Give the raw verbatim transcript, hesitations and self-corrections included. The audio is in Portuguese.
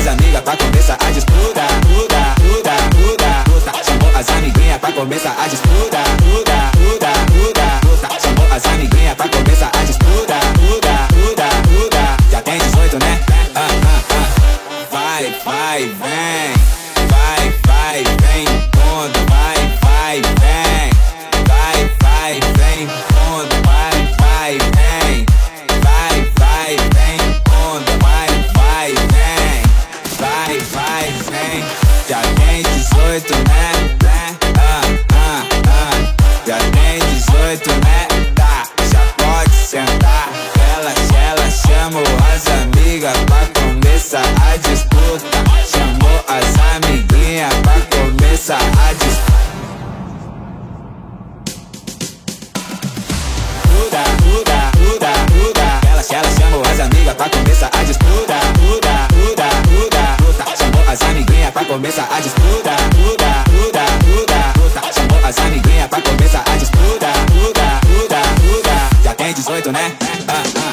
as amigas pra começar a disputa. Puta, puta, puta, puta. Chamou as amiguinhas pra começar a disputa. Puta, puta, puta, puta. Chamou as amiguinhas pra começar a disputa. Puta, puta, puta. Já tem dezoito, né? Ah, ah, ah. Vai, vai, vem. Vai, vai, vem. Ponto, vai, vai, vem. Vai, vai, vem. Ponto, vai, vai, vem. Vai, vai, vem. Ponto, vai, vai, vem. Vai, vai, vem. Já tem dezoito, né? Ah, ah, ah. Já tem dezoito, né? Tá, já pode sentar. Ela, ela chamou as amigas pra começar a disputa. Chamou as amiguinhas pra começar a disputa. Puta, puta, puta, puta. Ela, ela chamou as amigas pra começar a disputa. Puta, puta, puta, puta. Chamou as amiguinhas pra começar a disputa. Puta, puta, puta, puta. Chamou as amiguinhas pra começar a disputa. Puta, puta, puta. Já tem dezoito, né? Ah, ah.